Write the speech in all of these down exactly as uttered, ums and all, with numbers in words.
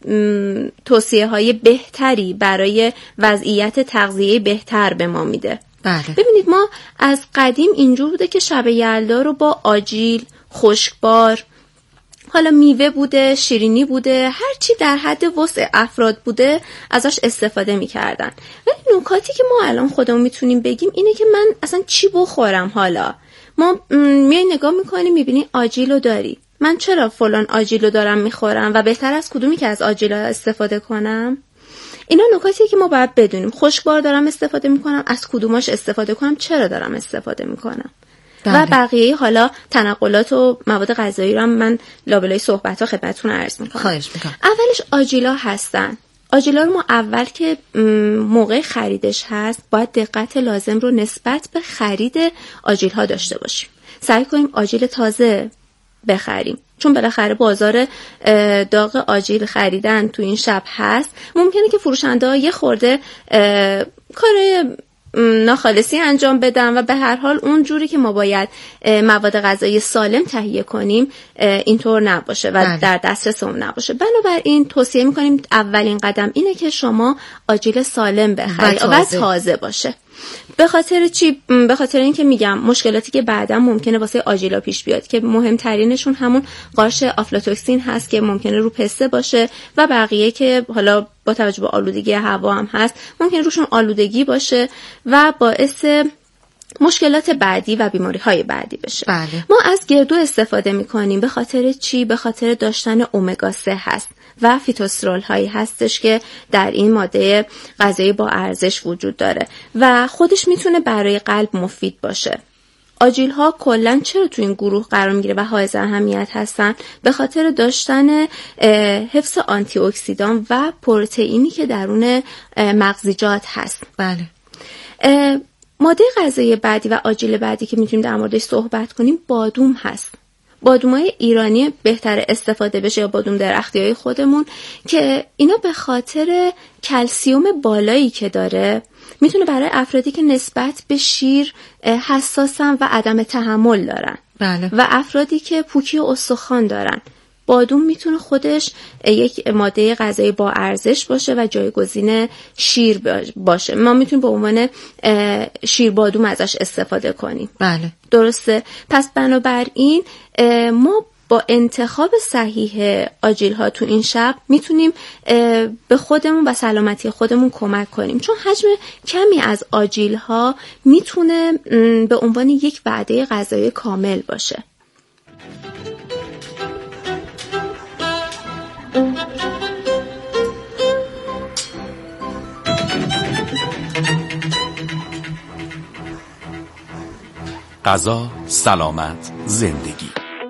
توصیه های بهتری برای وضعیت تغذیه بهتر به ما میده. بله. ببینید ما از قدیم اینجور بوده که شب یلدا رو با آجیل، خشکبار، حالا میوه بوده، شیرینی بوده، هر چی در حد وسع افراد بوده ازش استفاده میکردن. ولی نکاتی که ما الان خودمون میتونیم بگیم اینه که من اصلا چی بخورم. حالا ما میای نگاه میکنیم میبینی آجیلو داری، من چرا فلان آجیلو دارم میخورم و بهتر از کدومی که از آجیلا استفاده کنم؟ اینا نکاتیه که ما باید بدونیم. خشکبار دارم استفاده میکنم، از کدوماش استفاده کنم، چرا دارم استفاده میکنم. بله. و بقیه حالا تنقلات و مواد غذایی رو هم من لابلای صحبت‌ها خدمتتون عرض میکنم. خواهش میکنم. اولش آجیلا هستن. آجیلا رو ما اول که موقع خریدش هست باید دقت لازم رو نسبت به خرید آجیل ها داشته باشیم. سعی کنیم آجیل تازه بخریم، چون بالاخره بازار داغ آجیل خریدن تو این شب هست. ممکنه که فروشنده ها یه خورده کار ناخالصی انجام بدن و به هر حال اون جوری که ما باید مواد غذایی سالم تهیه کنیم اینطور نباشه و بله. در دسترسمون نباشه. بنابراین توصیه میکنیم اولین قدم اینه که شما آجیل سالم بخرید و تازه. و تازه باشه. به خاطر چی؟ به خاطر اینکه میگم مشکلاتی که بعدا ممکنه واسه آجیلا پیش بیاد که مهمترینشون همون قارچ آفلاتوکسین هست که ممکنه رو پسته باشه و بقیه که حالا با توجه به آلودگی هوا هم هست ممکنه روشون آلودگی باشه و باعث مشکلات بعدی و بیماری های بعدی بشه. بله. ما از گردو استفاده میکنیم به خاطر چی؟ به خاطر داشتن امگا سه هست و فیتوسترول هایی هستش که در این ماده غذایی با ارزش وجود داره و خودش میتونه برای قلب مفید باشه. آجیل ها کلن چرا تو این گروه قرار میگیره و حائز اهمیت هستن؟ به خاطر داشتن حفظ آنتی اکسیدان و پروتئینی که درون مغزیجات هست. بله. ماده غذایی بعدی و آجیل بعدی که میتونیم در موردش صحبت کنیم بادوم هست. بادومای ایرانی بهتر استفاده بشه یا بادوم درختیای خودمون که اینا به خاطر کلسیوم بالایی که داره میتونه برای افرادی که نسبت به شیر حساسن و عدم تحمل دارن. بله. و افرادی که پوکی و استخوان دارن، بادوم میتونه خودش یک ماده غذایی با ارزش باشه و جایگزین شیر باشه. ما میتونیم به عنوان شیر بادوم ازش استفاده کنیم. بله. درسته. پس بنابراین ما با انتخاب صحیح آجیل ها تو این شب میتونیم به خودمون و سلامتی خودمون کمک کنیم، چون حجم کمی از آجیل ها میتونه به عنوان یک وعده غذایی کامل باشه. غذا، سلامت، زندگی.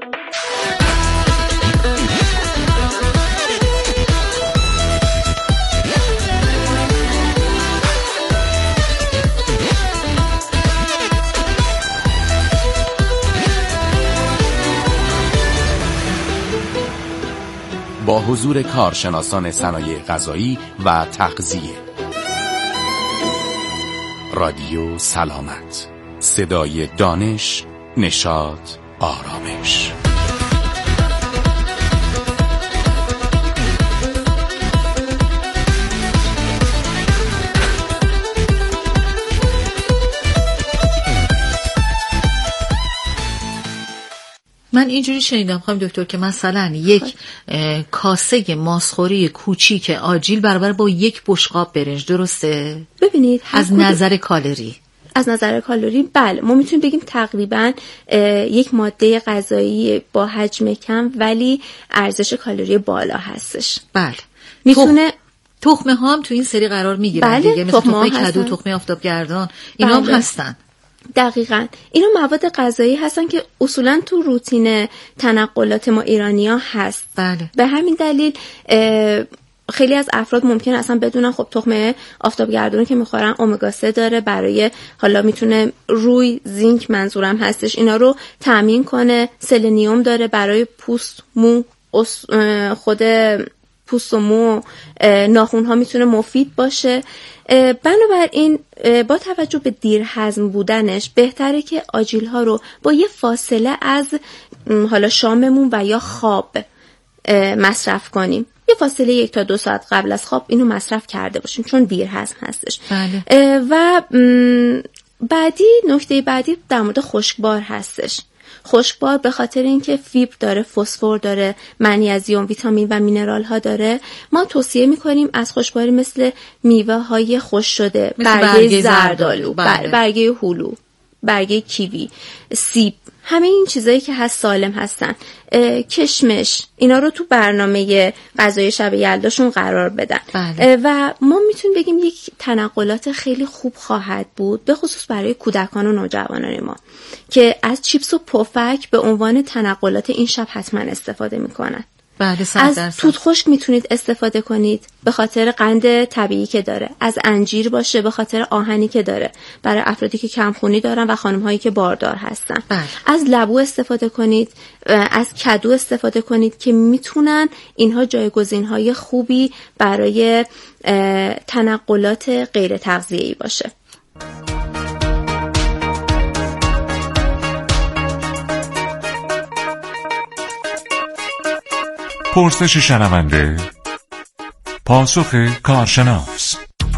با حضور کارشناسان صنایع غذایی و تغذیه. رادیو سلامت، صدای دانش، نشاط، آرامش. من اینجوری شنیدم خانم دکتر که مثلا یک کاسه ماسخوری کوچیک آجیل برابر با یک بشقاب برنج، درسته؟ ببینید از نظر کالری از نظر کالری بله ما میتونیم بگیم تقریبا یک ماده غذایی با حجم کم ولی ارزش کالری بالا هستش. بله. میتونه تخمه ها هم تو این سری قرار میگیرن. بله. دیگه مثل تخمه کدو، تخمه آفتابگردان، اینا بله. هم هستن. دقیقاً اینا مواد غذایی هستن که اصولاً تو روتین تنقلات ما ایرانی‌ها هست. بله. به همین دلیل خیلی از افراد ممکنه اصلا بدونن خب تخمه آفتابگردون که میخورن امگا سه داره، برای حالا میتونه روی، زینک منظورم هستش، اینا رو تامین کنه. سلنیوم داره برای پوست، مو، خود پوست و مو، ناخن ها میتونه مفید باشه. بنابراین با توجه به دیر هضم بودنش بهتره که آجیل ها رو با یه فاصله از حالا شاممون و یا خواب مصرف کنیم. یه فاصله یک تا دو ساعت قبل از خواب اینو مصرف کرده باشیم چون دیر هضم هستش. بله. و بعدی نکته بعدی در مورد خشکبار هستش. خشکبار به خاطر اینکه فیبر داره، فسفر داره، منیزیم، ویتامین و مینرال ها داره، ما توصیه میکنیم از خشکباری مثل میوه های خشک شده، برگه زردآلو، بله. برگه هلو، برگه کیوی، سیب، همه این چیزایی که هست سالم هستن، کشمش، اینا رو تو برنامه غذای شب یلداشون قرار بدن. بله. و ما میتونیم بگیم یک تنقلات خیلی خوب خواهد بود به خصوص برای کودکان و نوجوانان ما که از چیپس و پفک به عنوان تنقلات این شب حتما استفاده میکنن. بله، از توت خشک میتونید استفاده کنید به خاطر قند طبیعی که داره، از انجیر باشه به خاطر آهنی که داره برای افرادی که کمخونی دارن و خانم هایی که باردار هستن. بله. از لبو استفاده کنید، از کدو استفاده کنید که میتونن اینها جایگزین های خوبی برای تنقلات غیر تغذیه‌ای باشه. پرسش شنونده، پاسخ کارشناس.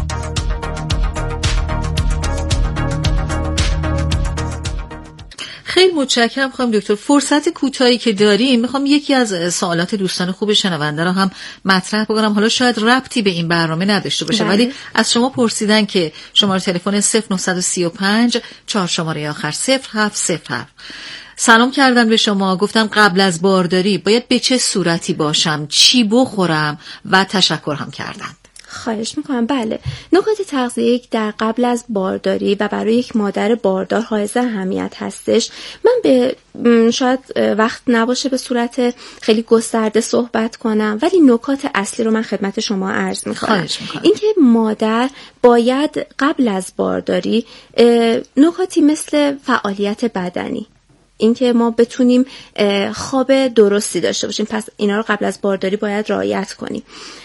خیلی متشکرم خانم دکتر. فرصت کوتاهی که داریم میخوام یکی از سوالات دوستان خوب شنونده رو هم مطرح بکنم. حالا شاید ربطی به این برنامه نداشته باشه، ولی از شما پرسیدن که شماره تلفن صفر نه سه پنج چهار شماره آخر صفر هفت صفر هفت. سلام کردم به شما، گفتم قبل از بارداری باید به چه صورتی باشم، چی بخورم و تشکر هم کردند. خواهش میکنم. بله، نکات تغذیه‌ای در قبل از بارداری و برای یک مادر باردار حائز اهمیت هستش. من به شاید وقت نباشه به صورت خیلی گسترده صحبت کنم، ولی نکات اصلی رو من خدمت شما عرض میکنم. خواهش میکنم. اینکه مادر باید قبل از بارداری نکاتی مثل فعالیت بدنی، اینکه ما بتونیم خواب درستی داشته باشیم، پس اینا رو قبل از بارداری باید رعایت کنیم.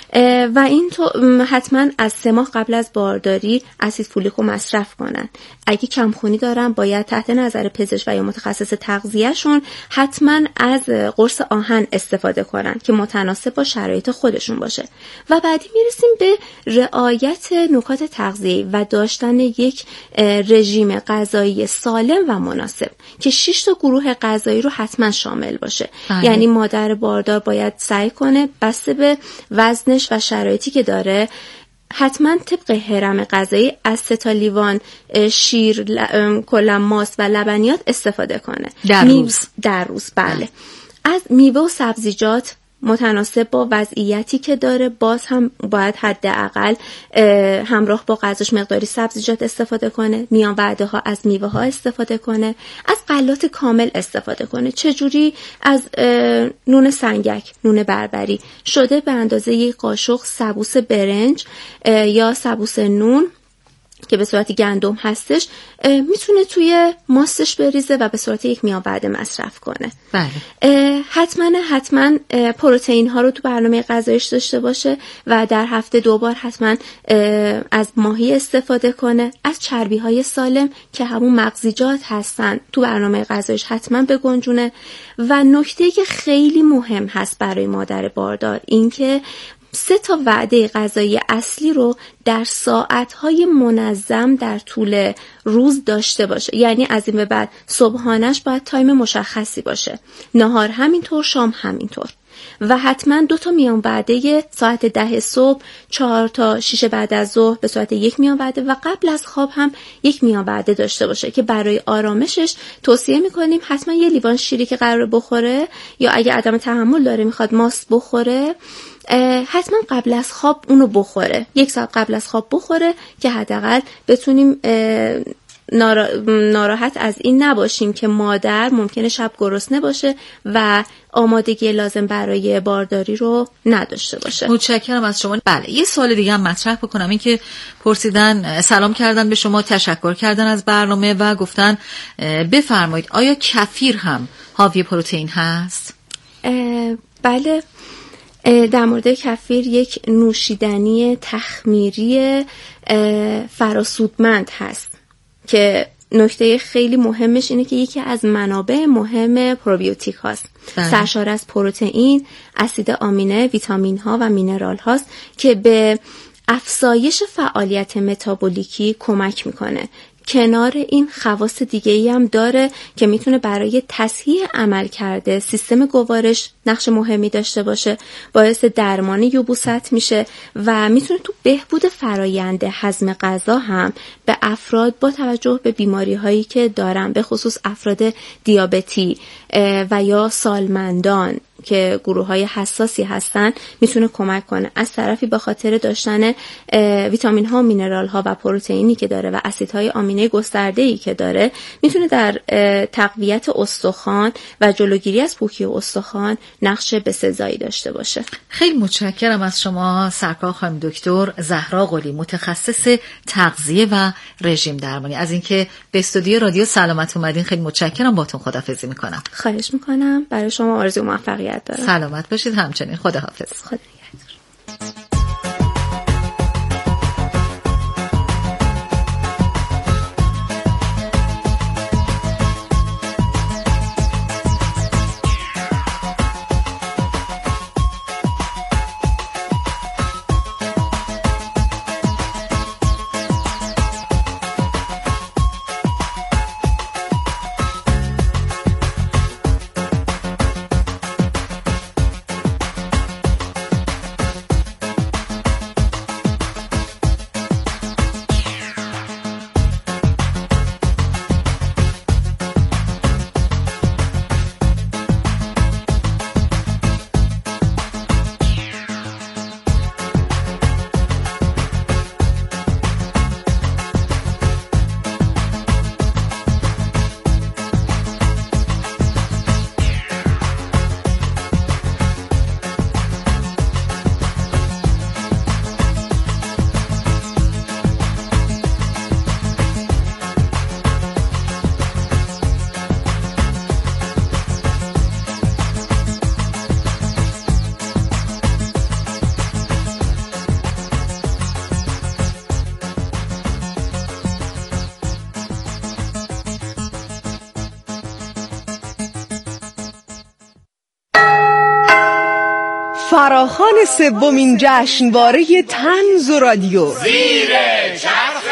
و این تو حتما از سه ماه قبل از بارداری اسید فولیک رو مصرف کنن. اگه کمخونی دارن باید تحت نظر پزشک و یا متخصص تغذیه‌شون حتما از قرص آهن استفاده کنن که متناسب با شرایط خودشون باشه. و بعدی میرسیم به رعایت نکات تغذیه‌ای و داشتن یک رژیم غذایی سالم و مناسب که شش تا گروه غذایی رو حتما شامل باشه. بله. یعنی مادر باردار باید سعی کنه بسته به وزنش و شرایطی که داره حتما طبق هرم غذایی از سه تا لیوان شیر، کلا ماست و لبنیات استفاده کنه در روز. در روز بله. از میوه و سبزیجات متناسب با وضعیتی که داره باز هم باید حداقل همراه با غذاش مقداری سبزیجات استفاده کنه، میان وعده ها از میوه ها استفاده کنه، از غلات کامل استفاده کنه. چجوری؟ از نون سنگک، نون بربری شده به اندازه یک قاشق سبوس برنج یا سبوس نون که به صورت گندم هستش میتونه توی ماستش بریزه و به صورت یک میان وعده مصرف کنه. بله. حتما حتما پروتئین ها رو تو برنامه غذایش داشته باشه و در هفته دو بار حتما از ماهی استفاده کنه. از چربی های سالم که همون مغزیجات هستن تو برنامه غذایش حتما بگنجونه. و نکته که خیلی مهم هست برای مادر باردار این که سه تا وعده غذایی اصلی رو در ساعت‌های منظم در طول روز داشته باشه. یعنی از این به بعد صبحانش باید تایم مشخصی باشه، نهار همینطور، شام همینطور. و حتما دو تا میان وعده ساعت ده صبح، چهار تا شش بعد از ظهر به صورت یک میان وعده و قبل از خواب هم یک میان وعده داشته باشه که برای آرامشش توصیه میکنیم حتما یه لیوان شیری که قراره بخوره یا اگه عدم تحمل داره میخواد ماست بخوره حتما قبل از خواب اونو بخوره، یک ساعت قبل از خواب بخوره که حداقل بتونیم ناراحت از این نباشیم که مادر ممکنه شب گرسنه باشه و آمادگی لازم برای بارداری رو نداشته باشه. متشکرم از شما. بله، یه سوال دیگه هم مطرح بکنم. این که پرسیدن، سلام کردن به شما، تشکر کردن از برنامه و گفتن بفرمایید آیا کفیر هم حاوی پروتئین هست؟ بله، در مورد کفیر یک نوشیدنی تخمیری فراسودمند هست که نکته خیلی مهمش اینه که یکی از منابع مهم پروبیوتیک هاست. سرشار از پروتئین، اسید آمینه، ویتامین ها و مینرال هاست که به افزایش فعالیت متابولیکی کمک میکنه. کنار این خواص دیگه ای هم داره که میتونه برای تصحیح عمل کرده سیستم گوارش نقش مهمی داشته باشه، باعث درمان یبوست میشه و میتونه تو بهبود فرایند هضم غذا هم به افراد با توجه به بیماری هایی که دارن، به خصوص افراد دیابتی و یا سالمندان که گروه های حساسی هستن میتونه کمک کنه. از طرفی به خاطر داشتن ویتامین ها، مینرال ها و پروتئینی که داره و اسیدهای آمینه گسترده‌ای که داره میتونه در تقویت استخوان و جلوگیری از پوکی استخوان نقش بسزایی داشته باشه. خیلی متشکرم از شما سرکار خانم دکتر زهرا قلی، متخصص تغذیه و رژیم درمانی، از اینکه به استودیو رادیو سلامت اومدین. خیلی متشکرم، باهاتون خداحافظی میکنم. خواهش میکنم. برای شما آرزوی موفقیت دارم. سلامت باشید. همچنین. خداحافظ. خدا فراخوان سومین جشنواره طنز و رادیو زیر چرخ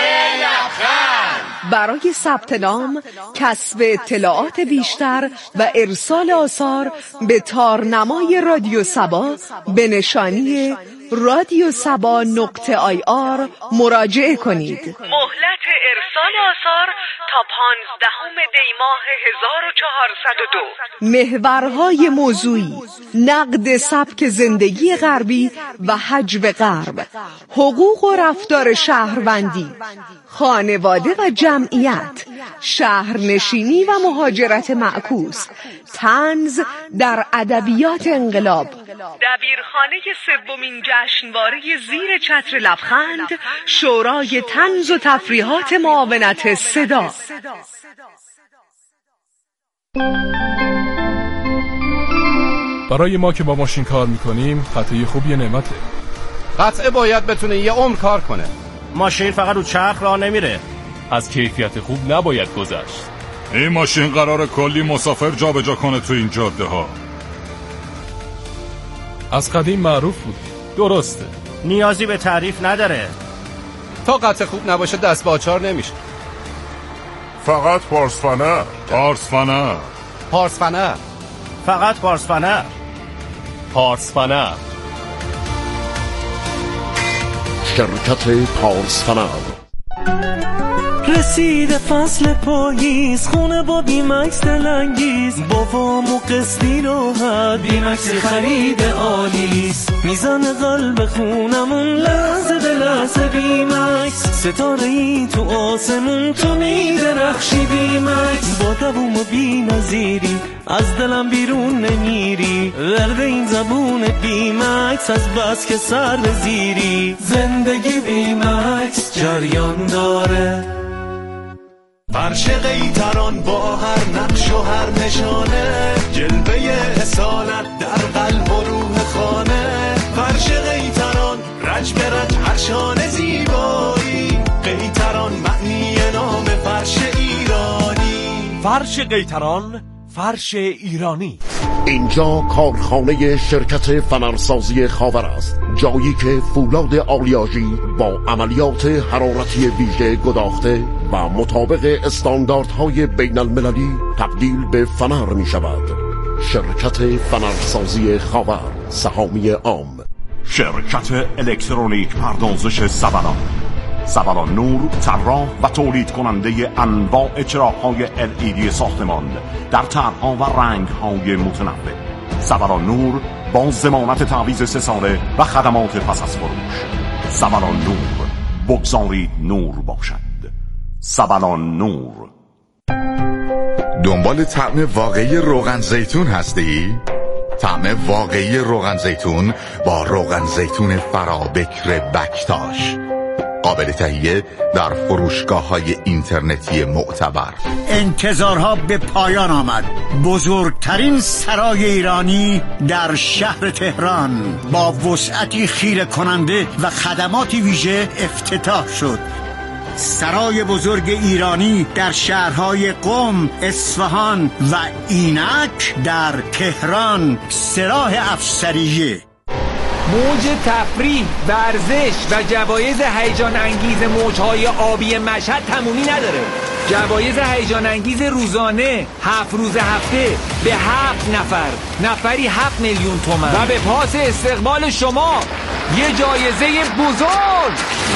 لبخند برای ثبت نام، کسب اطلاعات بیشتر و ارسال آثار به تارنمای رادیو سبا به نشانی رادیو سبا نقطه آی آر مراجعه کنید. مهلت ارسال آثار تا پانزدهم دی ماه هزار و چهارصد و دو. محورهای موضوعی: نقد سبک زندگی غربی و حجو غرب، حقوق و رفتار شهروندی، خانواده و جمعیت، شهرنشینی و مهاجرت معکوس، طنز در ادبیات انقلاب. دبیرخانه سومین جشنواره زیر چتر لبخند، شورای طنز و تفریحات معاونت صدا. برای ما که با ماشین کار میکنیم قطعه خوبی نعمته. قطعه باید بتونه یه عمر کار کنه. ماشین فقط رو چرخ راه نمیره. از کیفیت خوب نباید گذشت. این ماشین قراره کلی مسافر جابجا کنه تو این جاده ها. از قدیم معروف بود. درسته، نیازی به تعریف نداره. تا قطعه خوب نباشه دست به آچار نمیشه. فقط پارسفنر. پارسفنر. پارسفنر. فقط پارسفنر. پارسفنر. شرکت پارسفنر. رسید فصل پاییز، خونه با بیمکس دلنگیز، بابام و قسطی راحت، بیمکس خرید آلیس، میزان قلب خونمون لحظه به لحظه بیمکس، ستاره ای تو آسمون تو میدرخشی بیمکس، با دووم و بی نظیری از دلم بیرون نمیری، ورد این زبون بیمکس از بس که سر به زیری، زندگی بیمکس جریان داره. فرش قیطران با هر نقش و هر نشانه، جلوه اصالت در قلب و روح خانه، فرش قیطران رج به رج هر شانه زیبایی، قیطران معنی نام فرش ایران. فرش قیطران، فرش ایرانی. اینجا کارخانه شرکت فنرسازی خاور است، جایی که فولاد آلیاژی با عملیات حرارتی ویژه گداخته و مطابق استانداردهای بین المللی تبدیل به فنر می شود. شرکت فنرسازی خاور، سهامی عام. شرکت الکترونیک پردازش سبلان. سبلان نور، طراح و تولید کننده انواع چراغ‌های ال ای دی ساختمان در طرح‌ها و رنگ‌های متنوع. سبلان نور با ضمانت تعویض سه ساله و خدمات پس از فروش. سبلان نور، بگذارید نور باشد. سبلان نور. دنبال طعم واقعی روغن زیتون هستی؟ طعم واقعی روغن زیتون با روغن زیتون فرابکر بکتاش، قابل تهیه در فروشگاه‌های اینترنتی معتبر. انتظارها به پایان آمد. بزرگترین سرای ایرانی در شهر تهران با وسعتی خیره کننده و خدماتی ویژه افتتاح شد. سرای بزرگ ایرانی در شهرهای قم، اصفهان و اینک در تهران، سراح افسریه. موج تفریح، ورزش و جوایز هیجان انگیز موجهای آبی مشهد تمومی نداره. جوایز هیجان انگیز روزانه، هفت روز هفته به هفت نفر، نفری هفت میلیون تومان و به پاس استقبال شما یه جایزه بزرگ،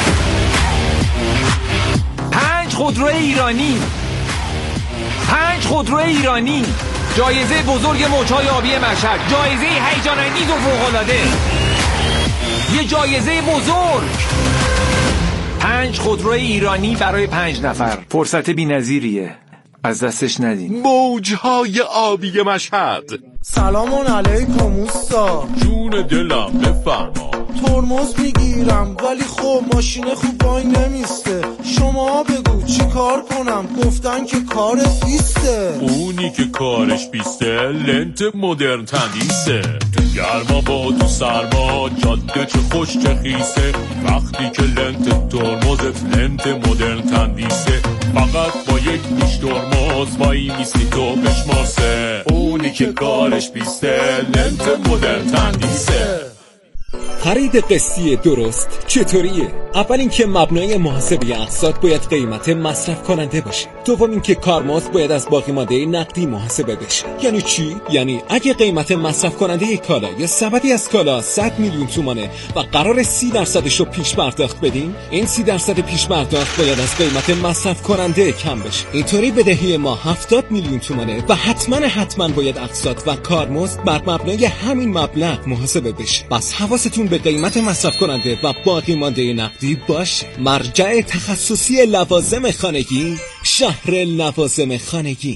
پنج خودرو ایرانی، پنج خودرو ایرانی، جایزه بزرگ موجهای آبی مشهد، جایزه هیجان انگیز و فوق‌العاده، یه جایزه بزرگ، پنج خودرو ایرانی برای پنج نفر. فرصت بی‌نظیریه، از دستش ندین. موجهای آبی مشهد. سلام علیکم اوستا. جون دلم بفرما. ترمز میگیرم ولی خب ماشین خوب وای نمیسته. شما بگو چی کار کنم؟ گفتن که کارت بیسته. اونی که کارش بیسته لنت مدرن تندیسه. تو گرما با تو سرما جاده چه خوش چه خیسه. وقتی که لنت ترمزت لنت مدرن تندیسه، فقط با یک نیش ترمز وای میسی تو بشماسه. اونی که کارش بیسته لنت مدرن تندیسه. خرید قسطی درست چطوریه؟ اول اینکه مبنای محاسبه اقساط باید قیمت مصرف کننده باشه. دوم اینکه کارمزد باید از باقی مانده نقدی محاسبه بشه. یعنی چی؟ یعنی اگه قیمت مصرف کننده کالا یا سبدی از کالا صد میلیون تومانه و قرار سی درصدشو پیش پرداخت بدیم، این سی درصد پیش پرداخت باید از قیمت مصرف کننده کم بشه. اینطوری بدهی ما هفتاد میلیون تومانه و حتما حتما باید اقساط و کارمزد بر مبنای همین مبلغ محاسبه بشه. پس حواستون به قیمت مصرف کننده و باقی مانده نقدی باشه. مرجع تخصصی لوازم خانگی، شهر لوازم خانگی.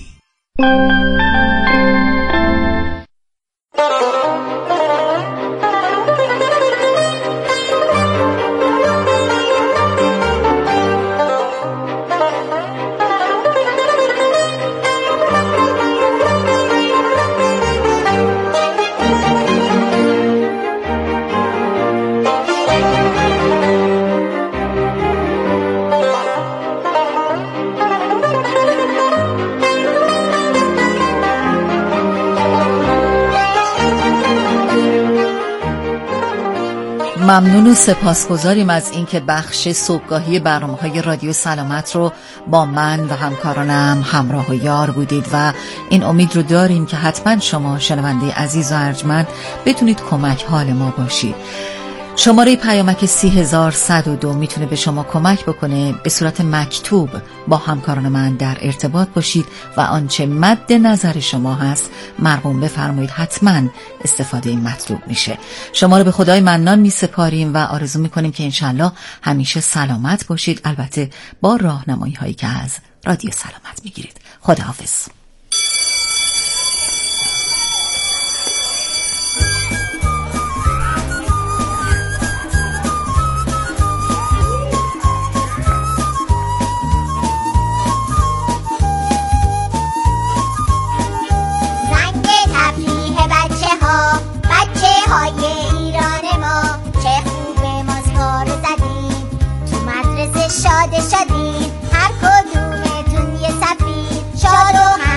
ممنون و سپاسگزاریم از اینکه بخش صبحگاهی برنامه‌های رادیو سلامت رو با من و همکارانم همراه و یار بودید و این امید رو داریم که حتما شما شنونده عزیز و ارجمند بتونید کمک حال ما باشید. شماره پیامک سی هزار صد و دو میتونه به شما کمک بکنه به صورت مکتوب با همکاران من در ارتباط باشید و آنچه مد نظر شما هست مرقوم بفرمایید، حتما استفاده این مطلوب میشه. شما رو به خدای منان میسپاریم و آرزو میکنیم که انشالله همیشه سلامت باشید، البته با راهنمایی هایی که از رادیو سلامت میگیرید. خداحافظ. شاده شدیم هر کدومتون یه سفیر شاد و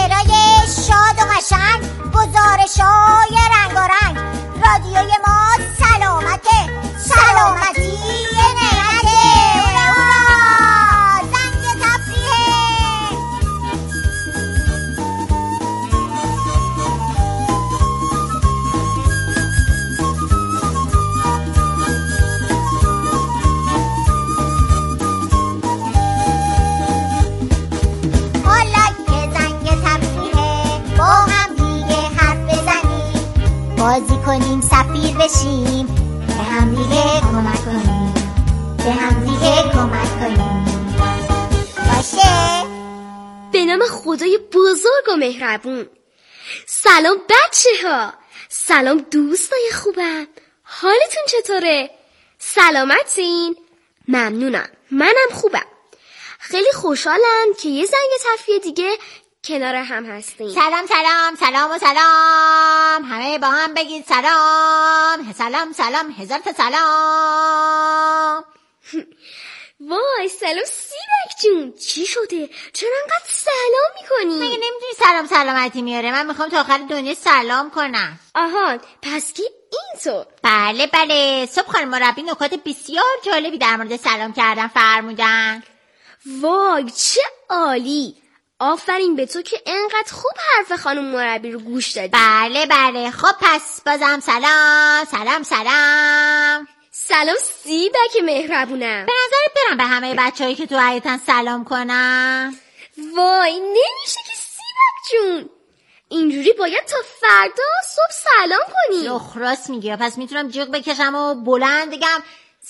شعرهای شاد و قشنگ، گزارش‌های رنگارنگ. رادیوی ما سلامته، سلامتی نعمته. زنگ تفریحه. حالا که زنگ تفریحه، با هم دیگه حرف بزنیم، بازی کنیم، سفیر بشیم، به هم دیگه کمک کنیم، به هم دیگه کمک کنیم. باشه؟ به نام خدای بزرگ و مهربون. سلام بچه ها، سلام دوستای خوبم، حالتون چطوره؟ سلامتین؟ ممنونم، منم خوبم. خیلی خوشحالم که یه زنگ تفریح دیگه کنار هم هستیم. سلام سلام سلام و سلام، همه با هم بگید سلام. سلام سلام، هزار تا سلام. وای سلام سیبک جون، چی شده؟ چرا انقدر سلام میکنی؟ مگه نمیدونی سلام سلامتی میاره؟ من میخوام تا آخر دنیا سلام کنم. آها پس که اینطور. بله بله، صبح خانم مربی نکات بسیار جالبی در مورد سلام کردن فرمودن. وای چه عالی، آفرین به تو که انقدر خوب حرف خانم مربی رو گوش دادی. بله بله، خب پس بازم سلام سلام سلام. سلام سیبک مهربونم. به نظرت برم به همه بچه‌هایی که تو حیاتن سلام کنم؟ وای نمیشه که سیبک جون، اینجوری باید تا فردا صبح سلام کنی. لخراس میگی، پس میتونم جیغ بکشم و بلند بگم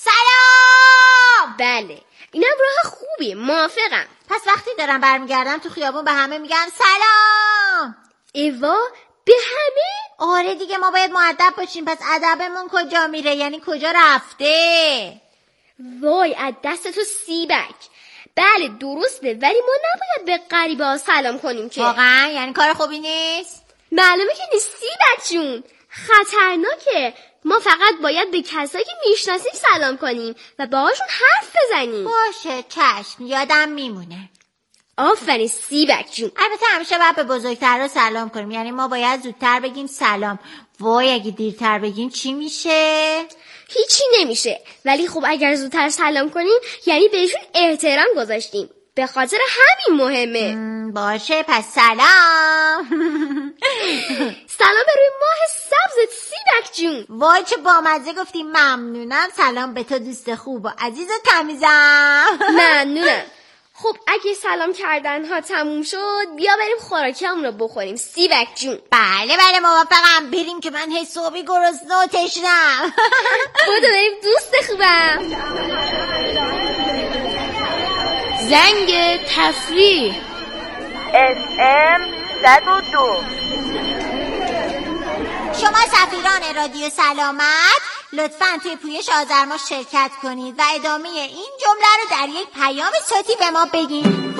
سلام. بله اینم راه خوبیه، موافقم. پس وقتی دارم برمیگردم تو خیابون به همه میگم سلام. ایوا به همه؟ آره دیگه، ما باید مؤدب باشیم. پس ادبمون کجا میره؟ یعنی کجا رفته؟ وای از دست تو سیبک. بله درسته، ولی ما نباید به غریبه ها سلام کنیم که. واقعا یعنی کار خوبی نیست؟ معلومه که نیست سیبک جون، خطرناکه. ما فقط باید به کسایی که میشناسیم سلام کنیم و باهاشون حرف بزنیم. باشه چشم، یادم میمونه. آفرین سیبک جون. البته همیشه باید به بزرگترها سلام کنیم، یعنی ما باید زودتر بگیم سلام. وای اگه دیرتر بگیم چی میشه؟ هیچی نمیشه، ولی خب اگر زودتر سلام کنیم یعنی بهشون احترام گذاشتیم، به خاطر همین مهمه. باشه پس سلام. سلام به روی ماه سبزت سیبک جون. وای چه بامزه گفتی. ممنونم. سلام به تو دوست خوب و عزیز و تمیزم. ممنونم. خب اگه سلام کردن ها تموم شد، بیا بریم خوراکیامون رو بخوریم سیبک جون. بله بله موافقم، بریم که من هی صبحی گرسنه و تشنم. بودو بریم دوست خوبم. زنگ تفریح اس ام صد و دو. شما سفیران رادیو سلامت لطفاً توی پویش آذرما شرکت کنید و ادامه این جمله رو در یک پیام صوتی به ما بگید.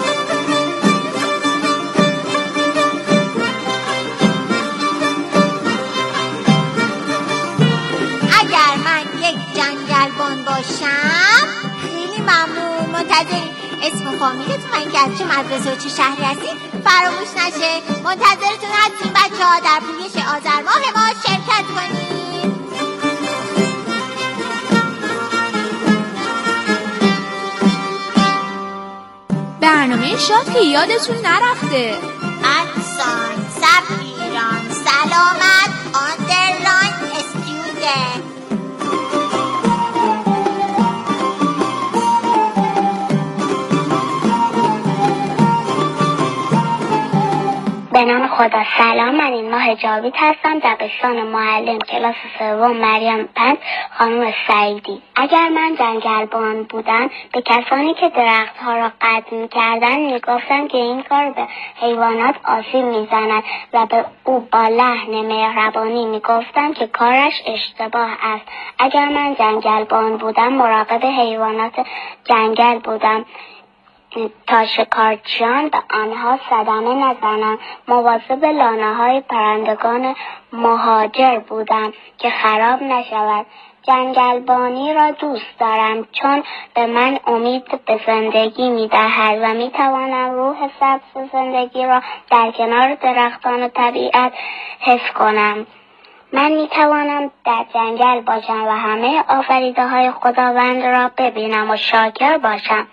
اگر من یک جنگلبان باشم، خیلی ممنون. منتظرین اسم و فامیلتون و اینکه از چه مدرسه و چه شهری هستید فراموش نشه. منتظرتون هستیم بچه ها در پویش آذرماه ما شرکت کنید. برنامه شاد که یادتون نرفته. ادسان سفیران سلامت آندرلاین استیودنت. به نام خدا. سلام، من این ماه جاوید هستم، دبستان معلم کلاس سوم مریم پنج خانم سعیدی. اگر من جنگلبان بودم به کسانی که درختها را قطع می‌کردند میگفتم که این کار به حیوانات آسیب میزند و به او با لحن مهربانی میگفتم که کارش اشتباه است. اگر من جنگلبان بودم مراقب حیوانات جنگل بودم تا شکارچیان به آنها صدمه نزنند. مواظب لانه های پرندگان مهاجر بودم که خراب نشود. جنگلبانی را دوست دارم چون به من امید به زندگی می دهد و می توانم روح سبز زندگی را در کنار درختان و طبیعت حس کنم. من می توانم در جنگل باشم و همه آفریده های خداوند را ببینم و شاکر باشم.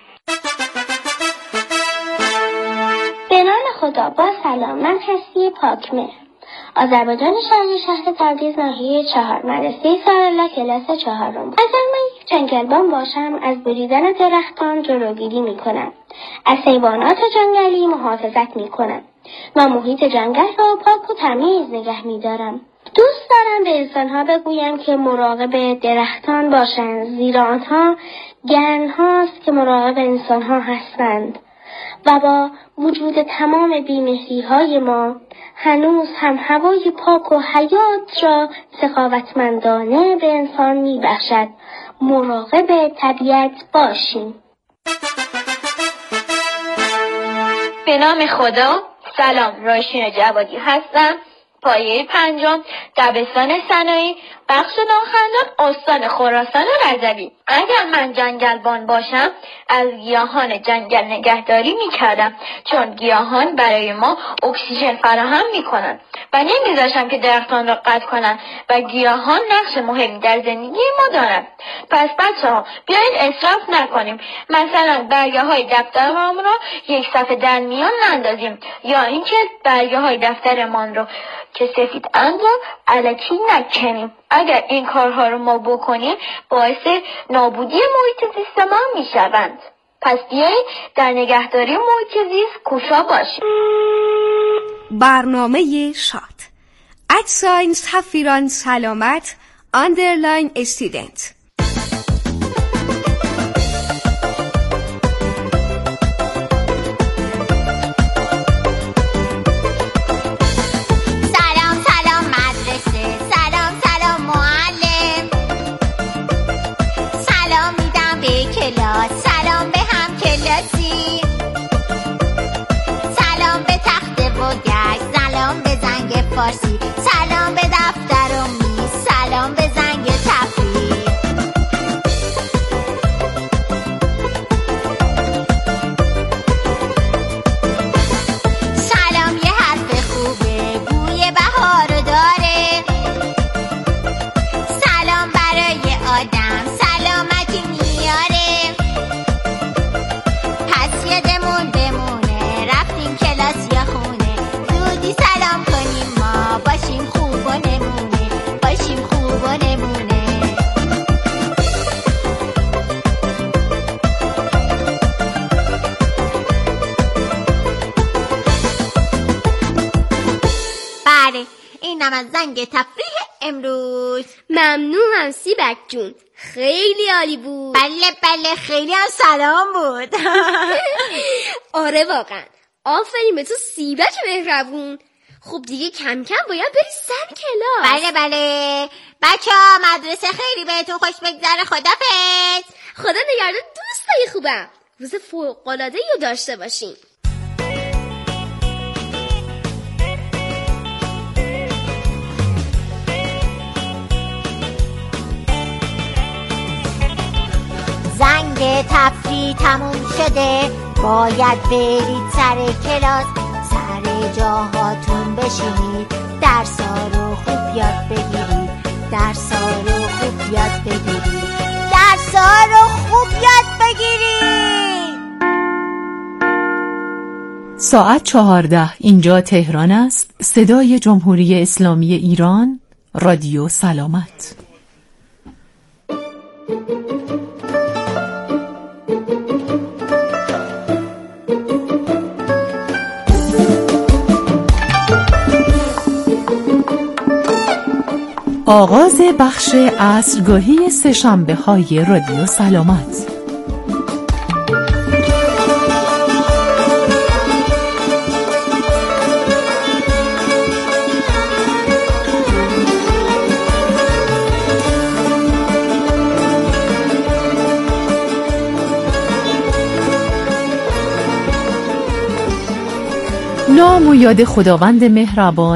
به نام خدا. با سلام، من هستی پاکمهر، آذربایجان شرقی، شهر تبریز، ناحیه چهار، مدرسه سارلا، کلاس چهارم. اگر من یک جنگلبان باشم از بریدن درختان جلوگیری می کنم. از حیوانات جنگلی محافظت می کنم و محیط جنگل را پاک و تمیز نگه می دارم. دوست دارم به انسانها بگویم که مراقب درختان باشند، زیرا آنها گنهاست که مراقب انسانها هستند و با وجود تمام بی‌مهری‌های ما هنوز هم هوای پاک و حیات را سخاوتمندانه به انسان می‌بخشد. مراقب طبیعت باشیم. به نام خدا. سلام، رایشین جوادی هستم، پایه پنجم، دبستان صنایع، بخش ناخندان، استان خراسان رضوی. اگر من جنگلبان باشم از گیاهان جنگل نگهداری میکردم، چون گیاهان برای ما اکسیژن فراهم میکنن و نمیذاشم که درختان را قطع کنن و گیاهان نقش مهمی در زندگی ما دارن. پس بچه ها بیایید اسراف نکنیم، مثلا برگه های دفترمان را یک صفحه در میان نندازیم، یا اینکه برگه های دفترمان رو که سفید اند رو الکی نکنیم. اگر این کارها رو ما بکنیم باعث نابودی محیط زیست ما میشوند. پس بیایید در نگهداری محیط زیست کوشا باشیم. برنامه شاد ادساین سفیران سلامت اندرلاین استودنت. سلام به هم کلاسی، سلام به تخت و گشت، سلام به زنگ فارسی، سلام به دفتر و میز، سلام به زنگ تفریح. سلام یه حرف خوبه، بوی بهار داره. سلام برای آدم سلامتی میاره. یادمون بمونه رفتیم کلاس یا خونه، زودی سلام کنیم ما باشیم خوب و نمونه، باشیم خوب و نمونه. بله اینم از زنگ تفریح امروز. ممنونم سیبک جون، خیلی عالی بود. بله بله خیلی هم سلام بود. آره واقعا آفرین به تو سیبک مهربون. خب دیگه کم کم باید بری سر کلاس. بله بله بچه ها مدرسه خیلی بهتون خوش بگذره. خدافظ. خدا نگهدار دوستای خوبم. روز فوق‌العاده‌ای رو داشته باشین. زنگ تفریح تموم شده، باید برید سر کلاس. سر جاهاتون بشینید، درسا رو خوب یاد بگیرید، درسا رو خوب یاد بگیرید، درسا رو خوب یاد بگیرید. ساعت چهارده اینجا تهران است. صدای جمهوری اسلامی ایران، رادیو سلامت. آغاز بخش عصرگاهی سه‌شنبه های رادیو سلامت. و یاد خداوند مهربان